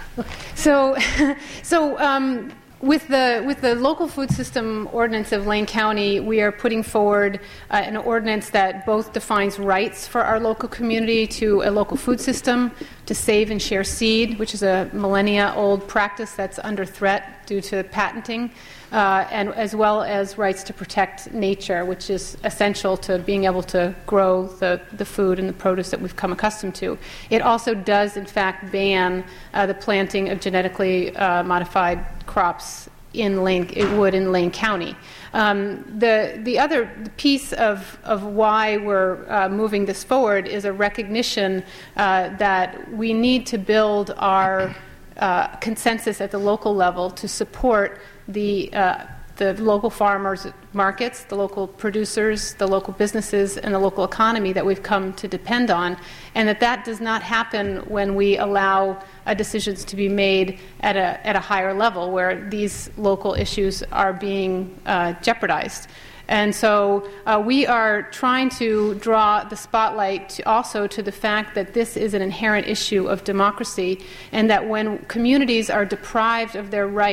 So, so um, with the with the local food system ordinance of Lane County, we are putting forward uh, an ordinance that both defines rights for our local community to a local food system, to save and share seed, which is a millennia-old practice that's under threat due to patenting, uh, and as well as rights to protect nature, which is essential to being able to grow the, the food and the produce that we've come accustomed to. It also does, in fact, ban uh, the planting of genetically uh, modified crops in Lane, it would in Lane County. Um, the the other piece of, of why we're uh, moving this forward is a recognition uh, that we need to build our uh, consensus at the local level to support the uh, the local farmers markets, the local producers, the local businesses, and the local economy that we've come to depend on, and that that does not happen when we allow uh, decisions to be made at a at a higher level where these local issues are being uh, jeopardized. And so uh, we are trying to draw the spotlight to also to the fact that this is an inherent issue of democracy, and that when communities are deprived of their right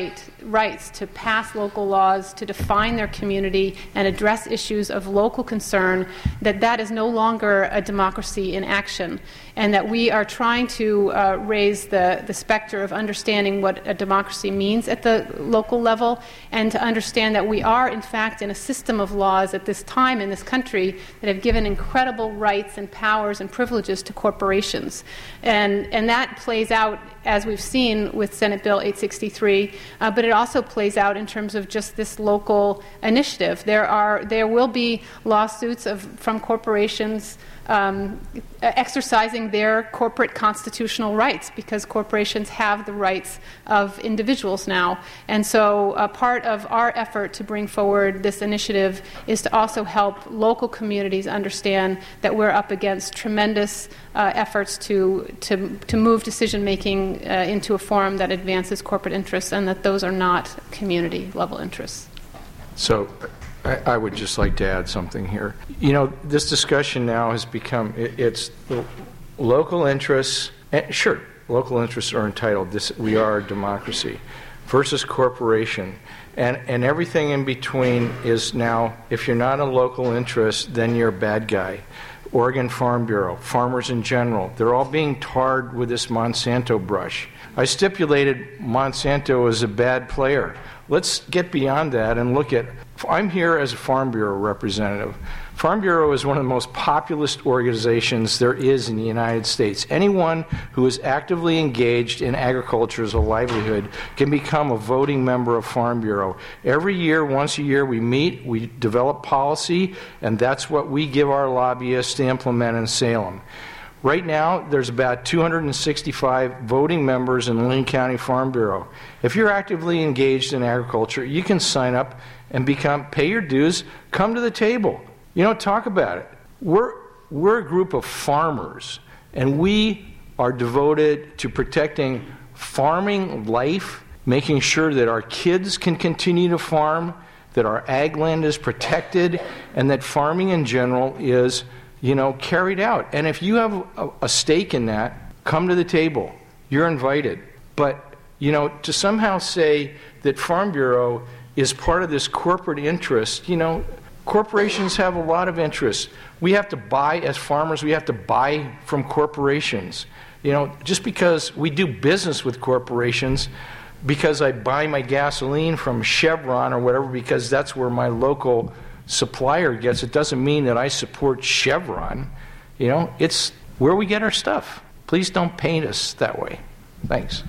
rights to pass local laws, to define their community and address issues of local concern, that that is no longer a democracy in action, and that we are trying to uh, raise the, the specter of understanding what a democracy means at the local level, and to understand that we are, in fact, in a system of laws at this time in this country that have given incredible rights and powers and privileges to corporations. And, and that plays out, as we've seen with Senate Bill eight sixty-three, uh, but it also plays out in terms of just this local initiative. There are, there will be lawsuits of, from corporations Um, exercising their corporate constitutional rights, because corporations have the rights of individuals now. And so a part of our effort to bring forward this initiative is to also help local communities understand that we're up against tremendous uh, efforts to, to, to move decision-making uh, into a form that advances corporate interests, and that those are not community-level interests.
So I, I would just like to add something here. You know, this discussion now has become, it, it's local interests, and sure, local interests are entitled, this, we are a democracy, versus corporation. And, and everything in between is now, if you're not a local interest, then you're a bad guy. Oregon Farm Bureau, farmers in general, they're all being tarred with this Monsanto brush. I stipulated Monsanto is a bad player. Let's get beyond that and look at, I'm here as a Farm Bureau representative. Farm Bureau is one of the most populist organizations there is in the United States. Anyone who is actively engaged in agriculture as a livelihood can become a voting member of Farm Bureau. Every year, once a year, we meet, we develop policy, and that's what we give our lobbyists to implement in Salem. Right now, there's about two hundred sixty-five voting members in Lane County Farm Bureau. If you're actively engaged in agriculture, you can sign up and become, pay your dues, come to the table. You know, talk about it. We're, we're a group of farmers, and we are devoted to protecting farming life, making sure that our kids can continue to farm, that our ag land is protected, and that farming in general is, you know, carried out. And if you have a, a stake in that, come to the table. You're invited. But, you know, to somehow say that Farm Bureau is part of this corporate interest, you know, corporations have a lot of interests. We have to buy, as farmers, we have to buy from corporations. You know, just because we do business with corporations, because I buy my gasoline from Chevron or whatever, because that's where my local supplier gets, it doesn't mean that I support Chevron. You know, it's where we get our stuff. Please don't paint us that way. Thanks.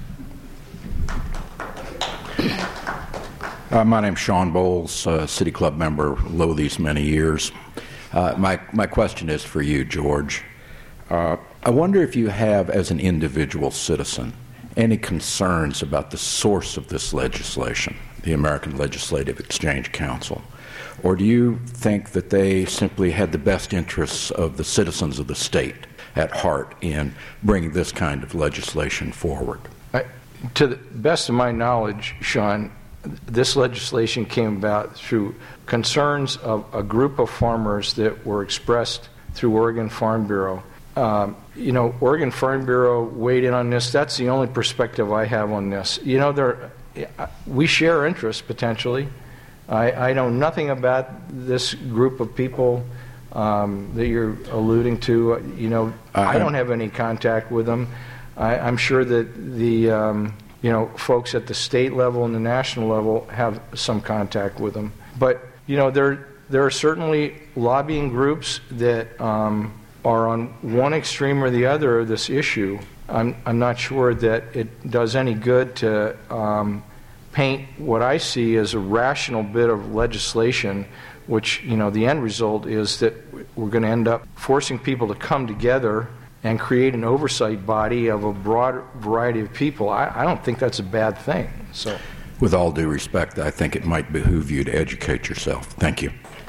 Uh, my name's Sean Bowles, uh, City Club member, low these many years. Uh, my, my question is for you, George. Uh, I wonder if you have, as an individual citizen, any concerns about the source of this legislation, the American Legislative Exchange Council? Or do you think that they simply had the best interests of the citizens of the state at heart in bringing this kind of legislation forward?
I, to the best of my knowledge, Sean, this legislation came about through concerns of a group of farmers that were expressed through Oregon Farm Bureau. Um, you know, Oregon Farm Bureau weighed in on this. That's the only perspective I have on this. You know, there, we share interests potentially. I, I know nothing about this group of people um, that you're alluding to. You know, uh, I don't have any contact with them. I, I'm sure that the um, you know folks at the state level and the national level have some contact with them. But you know, there there are certainly lobbying groups that um, are on one extreme or the other of this issue. I'm I'm not sure that it does any good to Um, paint what I see as a rational bit of legislation, which, you know, the end result is that we're going to end up forcing people to come together and create an oversight body of a broad variety of people. I, I don't think that's a bad thing. So,
with all due respect, I think it might behoove you to educate yourself. Thank you.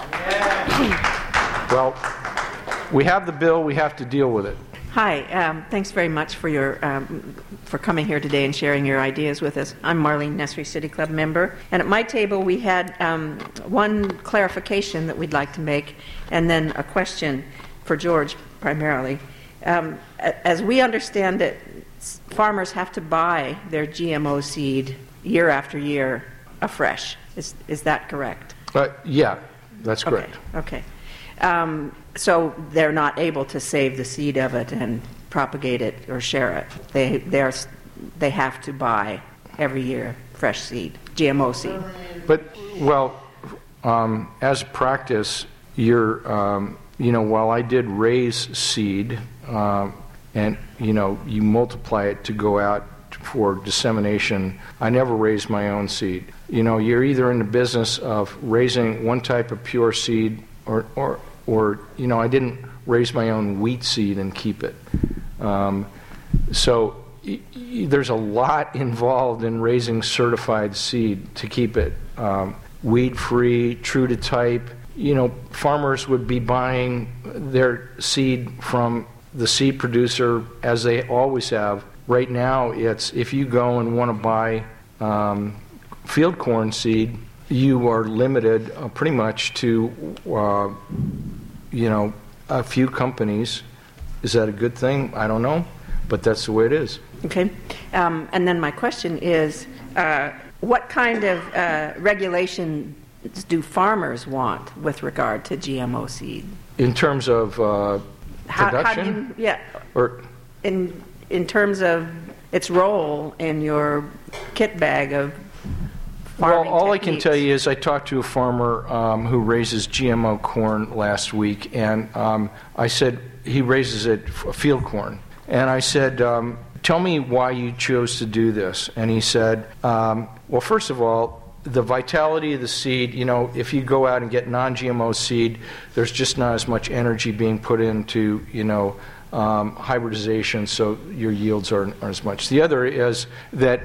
Well, we have the bill. We have to deal with it.
Hi, um, thanks very much for your um, for coming here today and sharing your ideas with us. I'm Marlene Nessry, City Club member, and at my table we had um, one clarification that we'd like to make, and then a question for George primarily. Um, as we understand it, farmers have to buy their G M O seed year after year afresh. Is is that correct?
Uh, yeah, that's correct.
Okay. okay. Um, so they're not able to save the seed of it and propagate it or share it. They they're they have to buy every year fresh seed, G M O seed.
But well, um, as a practice, you're um, you know while I did raise seed, um, and you know you multiply it to go out for dissemination, I never raised my own seed. You know, you're either in the business of raising one type of pure seed, or or or you know, I didn't raise my own wheat seed and keep it. Um, so y- y- there's a lot involved in raising certified seed to keep it um, weed-free, true to type. You know, farmers would be buying their seed from the seed producer as they always have. Right now, it's if you go and want to buy um, field corn seed, you are limited uh, pretty much to, uh, you know, a few companies. Is that a good thing? I don't know, but that's the way it is.
Okay. Um, and then my question is, uh, what kind of uh, regulation do farmers want with regard to G M O seed?
In terms of uh,
How,
production?
how do you, yeah.
Or
in in terms of its role in your kit bag of farming
Well, all I can
techniques.
tell you is I talked to a farmer um, who raises G M O corn last week, and um, I said, he raises it f- field corn. And I said, um, tell me why you chose to do this. And he said, um, well, first of all, the vitality of the seed, you know, if you go out and get non-G M O seed, there's just not as much energy being put into, you know, um, hybridization, so your yields aren't, aren't as much. The other is that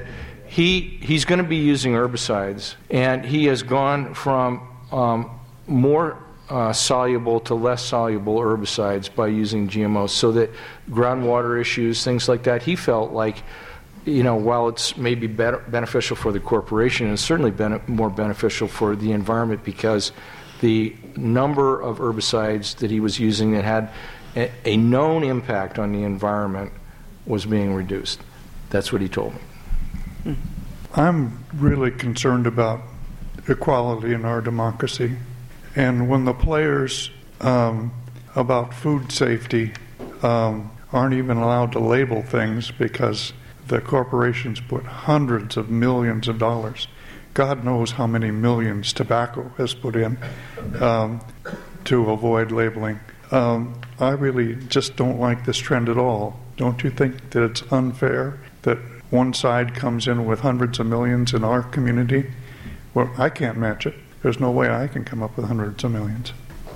he he's going to be using herbicides, and he has gone from um, more uh, soluble to less soluble herbicides by using G M Os, so that groundwater issues, things like that, he felt like, you know, while it's maybe better, beneficial for the corporation, it's certainly been more beneficial for the environment, because the number of herbicides that he was using that had a, a known impact on the environment was being reduced. That's what he told me.
I'm really concerned about equality in our democracy. And when the players um, about food safety um, aren't even allowed to label things because the corporations put hundreds of millions of dollars, God knows how many millions tobacco has put in um, to avoid labeling. Um, I really just don't like this trend at all. Don't you think that it's unfair that one side comes in with hundreds of millions in our community? Well, I can't match it. There's no way I can come up with hundreds of millions.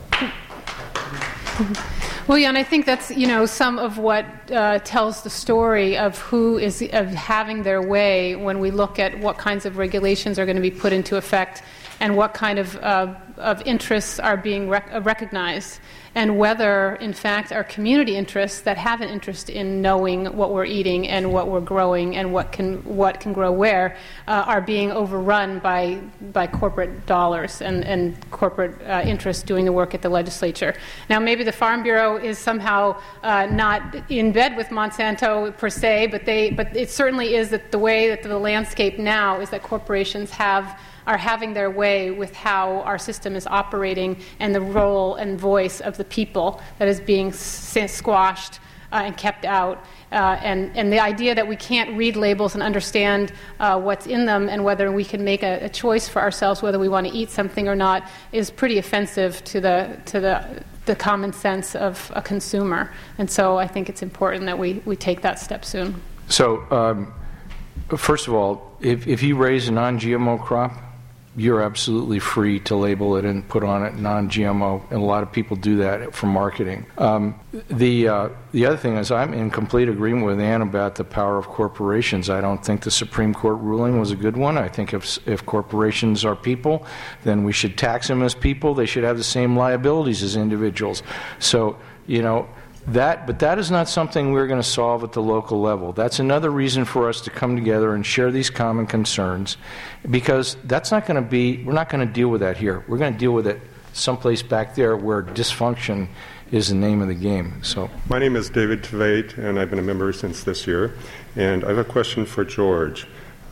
Well, yeah, and I think that's, you know, some of what uh, tells the story of who is of having their way when we look at what kinds of regulations are going to be put into effect and what kind of uh, of interests are being rec- recognized, and whether, in fact, our community interests that have an interest in knowing what we're eating and what we're growing and what can what can grow where uh, are being overrun by by corporate dollars and, and corporate uh, interests doing the work at the legislature. Now, maybe the Farm Bureau is somehow uh, not in bed with Monsanto per se, but they but it certainly is that the way that the landscape now is that corporations have are having their way with how our system is operating and the role and voice of the people that is being s- squashed uh, and kept out. Uh, and, and the idea that we can't read labels and understand uh, what's in them and whether we can make a, a choice for ourselves whether we want to eat something or not is pretty offensive to the to the the common sense of a consumer. And so I think it's important that we, we take that step soon.
So, um, first of all, if, if you raise a non-G M O crop, you're absolutely free to label it and put on it non-G M O, and a lot of people do that for marketing. Um, the uh, the other thing is, I'm in complete agreement with Ann about the power of corporations. I don't think the Supreme Court ruling was a good one. I think if if corporations are people, then we should tax them as people. They should have the same liabilities as individuals. So, you know, that, but that is not something we're going to solve at the local level. That's another reason for us to come together and share these common concerns, because that's not going to be, we're not going to deal with that here. We're going to deal with it someplace back there where dysfunction is the name of the game. So,
my name is David Tveit, and I've been a member since this year. And I have a question for George.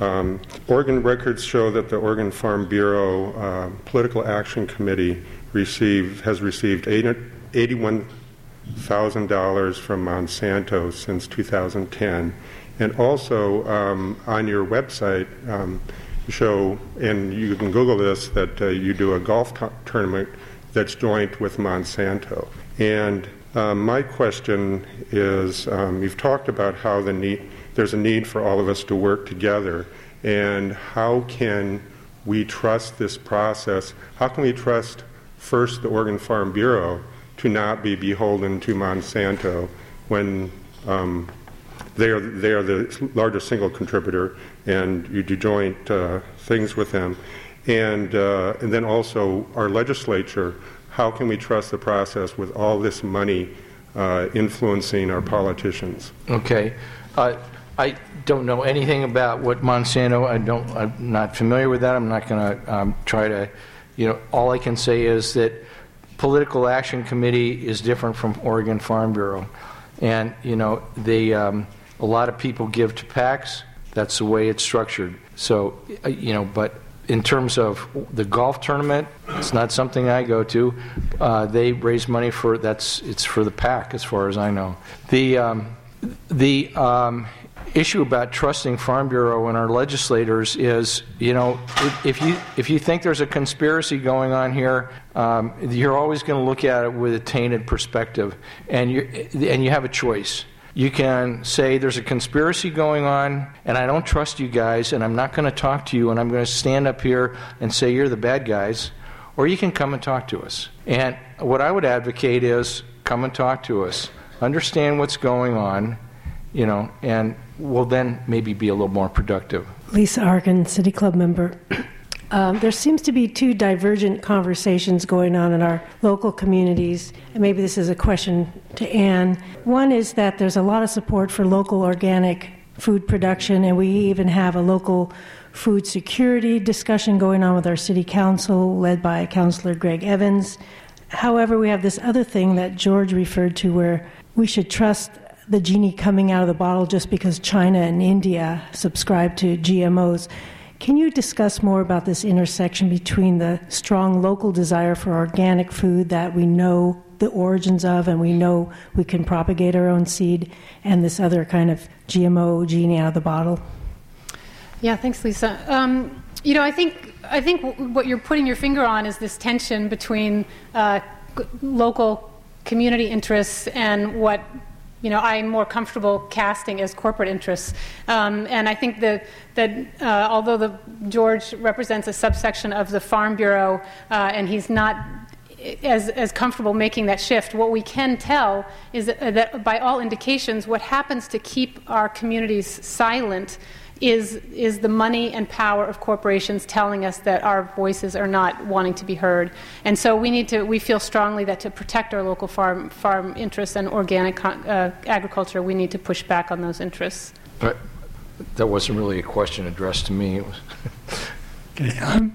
Um, Oregon records show that the Oregon Farm Bureau uh, Political Action Committee received, has received eighty-one thousand dollars from Monsanto since two thousand ten. And also um, on your website, um, you show, and you can Google this, that uh, you do a golf t- tournament that's joint with Monsanto. And um, my question is, um, you've talked about how the need, there's a need for all of us to work together, and how can we trust this process? How can we trust, first, the Oregon Farm Bureau to not be beholden to Monsanto when um, they are they are the largest single contributor, and you do joint uh, things with them, and uh, and then also our legislature. How can we trust the process with all this money uh, influencing our politicians?
Okay. Uh, I don't know anything about what Monsanto, I don't, I'm not familiar with that. I'm not going to um, try to, you know, all I can say is that Political Action Committee is different from Oregon Farm Bureau. And, you know, they, um, a lot of people give to PACs. That's the way it's structured. So, uh, you know, but in terms of the golf tournament, it's not something I go to. Uh, they raise money for, that's, it's for the PAC as far as I know. The, um, the, um, issue about trusting Farm Bureau and our legislators is, you know, if, if you if you think there's a conspiracy going on here, um, you're always going to look at it with a tainted perspective, and you and you have a choice. You can say there's a conspiracy going on, and I don't trust you guys, and I'm not going to talk to you, and I'm going to stand up here and say you're the bad guys, or you can come and talk to us. And what I would advocate is come and talk to us, understand what's going on, you know, and we'll then maybe be a little more productive.
Lisa Arkin, City Club member. Um, there seems to be two divergent conversations going on in our local communities, and maybe this is a question to Ann. One is that there's a lot of support for local organic food production, and we even have a local food security discussion going on with our city council, led by Councilor Greg Evans. However, we have this other thing that George referred to where we should trust the genie coming out of the bottle just because China and India subscribe to G M Os. Can you discuss more about this intersection between the strong local desire for organic food that we know the origins of and we know we can propagate our own seed, and this other kind of G M O genie out of the bottle?
Yeah, thanks, Lisa. Um, you know, I think I think w- what you're putting your finger on is this tension between uh, g- local community interests and what, you know, I'm more comfortable casting as corporate interests. Um, and I think that, that uh, although the George represents a subsection of the Farm Bureau, uh, and he's not as, as comfortable making that shift, what we can tell is that, that by all indications, what happens to keep our communities silent is is the money and power of corporations telling us that our voices are not wanting to be heard. And so we need to, we feel strongly that to protect our local farm farm interests and organic uh, agriculture, we need to push back on those interests.
But that wasn't really a question addressed to me. It was
okay, I'm,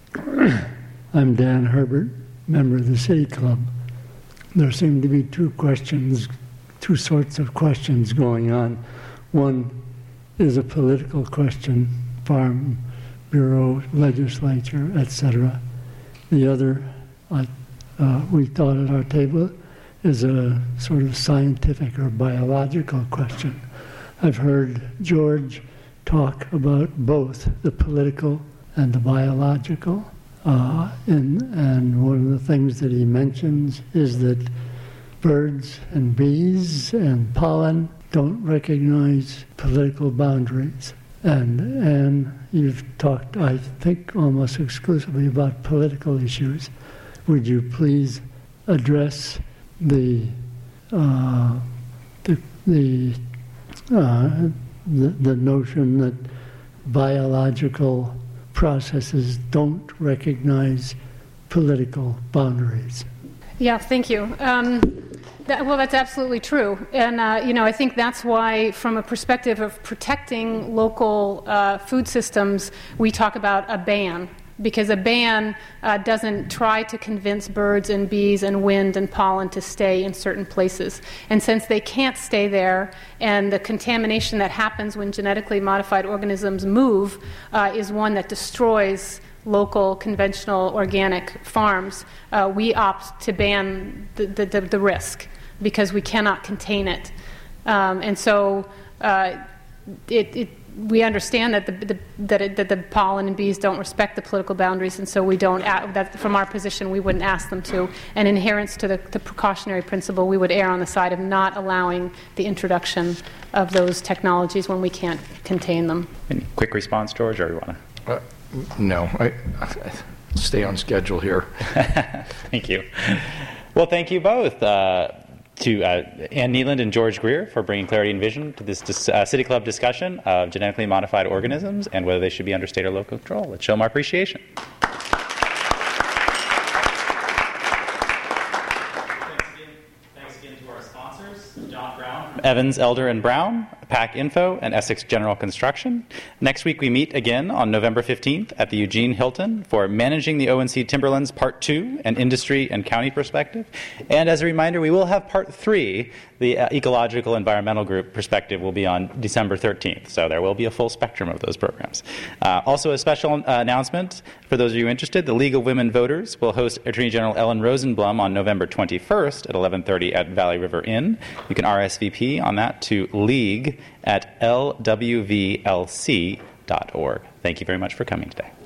I'm Dan Herbert, member of the City Club. There seem to be two questions, two sorts of questions going on. One is a political question, Farm Bureau, legislature, et cetera. The other, uh, uh, we thought at our table, is a sort of scientific or biological question. I've heard George talk about both the political and the biological, uh, and, and one of the things that he mentions is that birds and bees and pollen don't recognize political boundaries. And and you've talked, I think, almost exclusively about political issues. Would you please address the uh, the the, uh, the the notion that biological processes don't recognize political boundaries?
Yeah, thank you. Um, That, well, that's absolutely true. And, uh, you know, I think that's why, from a perspective of protecting local uh, food systems, we talk about a ban because a ban uh, doesn't try to convince birds and bees and wind and pollen to stay in certain places. And since they can't stay there, and the contamination that happens when genetically modified organisms move uh, is one that destroys local, conventional, organic farms, uh, we opt to ban the, the, the, the risk because we cannot contain it. Um, and so uh, it, it, we understand that the, the, that, it, that the pollen and bees don't respect the political boundaries, and so we don't, that from our position, we wouldn't ask them to. And in adherence to the, the precautionary principle, we would err on the side of not allowing the introduction of those technologies when we can't contain them.
Any quick response, George, or you want to?
Uh, no, I, I stay on schedule here.
Thank you. Well, thank you both. Uh, to uh, Ann Neeland and George Greer for bringing clarity and vision to this dis- uh, City Club discussion of genetically modified organisms and whether they should be under state or local control. Let's show them our appreciation. Thanks again to our sponsors, John Brown, Evans, Elder and Brown, Pack Info, and Essex General Construction. Next week we meet again on November fifteenth at the Eugene Hilton for Managing the O N C Timberlands Part two, an industry and county perspective. And as a reminder, we will have Part three, the uh, ecological environmental group perspective, will be on December thirteenth. So there will be a full spectrum of those programs. Uh, also a special uh, announcement for those of you interested, the League of Women Voters will host Attorney General Ellen Rosenblum on November twenty-first at eleven thirty at Valley River Inn. You can R S V P on that to league at l w v l c dot org. Thank you very much for coming today.